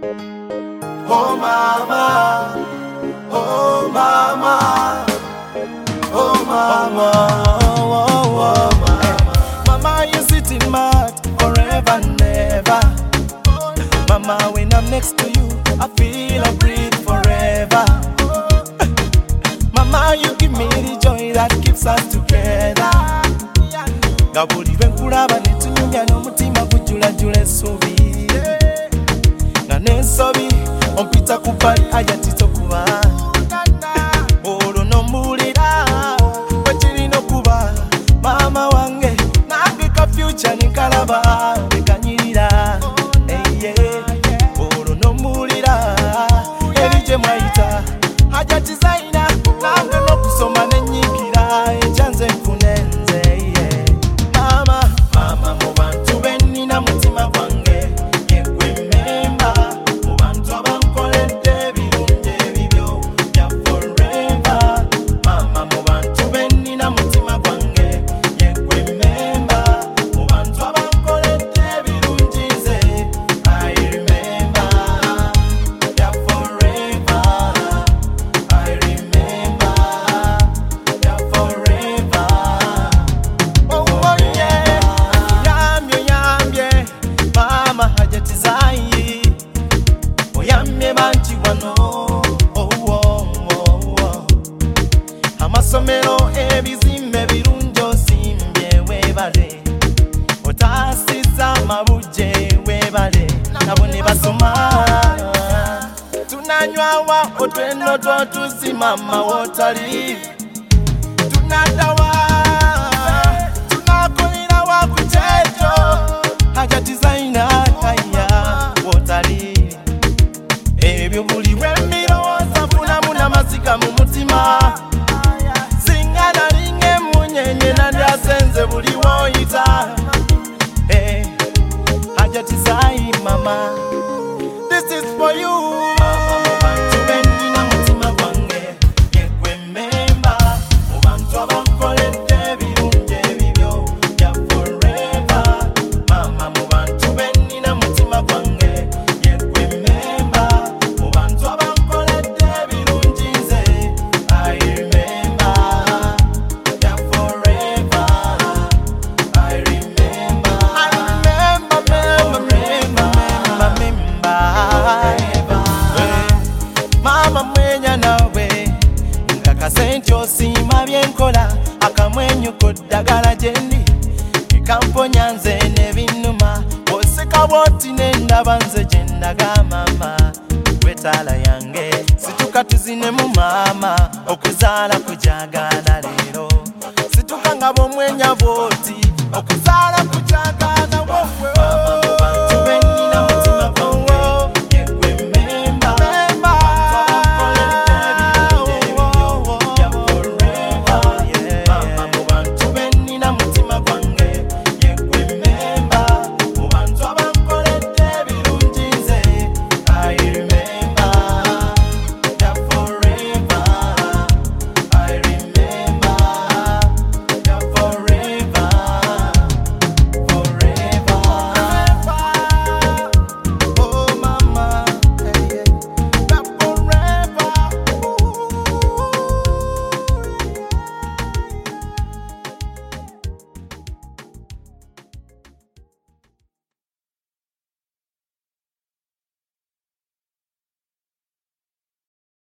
Oh mama, oh mama, oh mama, oh mama. Mama, you sitting mad forever and ever. Mama, when I'm next to you, I feel I breathe forever. Mama, you give me the joy that keeps us together. Gabuli venkuraba netunyumya n'omutima gujula jula essubi. Na n'ensobi ompita ku bbali ajatito kuba. Olwo n'ombulira bwe kirina okuba. Mama wange nange ka future ninkalaba bekanyirira. Olwo n'ombulira ebije mwayita ajati zaina nange n'okusoma n'enyiikira ekyanze nfune nze. Mama, mama mu bantu bennina mutima gwange yegwe memba mu bantu abankoledde ebirungi ebibyo bya forever. Mama mu bantu bennina mutima gwange yegwe memba mu bantu abankoledde ebirungi nze. I remember bya forever. I remember bya forever. Oh yeah, yambye yambye mama hajati zayi oyambye banti wano. Amasomero ebizimbe birungi osimbye webale, otaasiza amabuje webale nabo ne basoma. Tunanywawa otweno twotusi mama wotali, tunadawa tunakolerawa ku kyejo hajati zaina kaya wotali. Ebyo buli bwe mbirowooza funamu n'amazika mu mutima. Singa nalinga emunyenye nandyasenze buli woyita. Hajati zayi mama, this is for you. Mama mu bantu bennina mutima gwange yegwe memba mu bantu abankoledde ebirungi ebibyo bya forever. Mama mu bantu bennina mutima gwange yegwe memba mu bantu abankoledde ebirungi nze. I remember bya forever. I remember Mama mwenya nawe nkakase nti osiima byenkola, akamwenyu koddagala gyendi ekamponya nze n'ebinnuma. Oseka bwoti nendaba nze gye ndaga mama gwetaala yange. Situka tuzinemu mama okuzaala kujagaana leero. Situka nga bwomwenya bwoti okuzaala kujagaana wowe.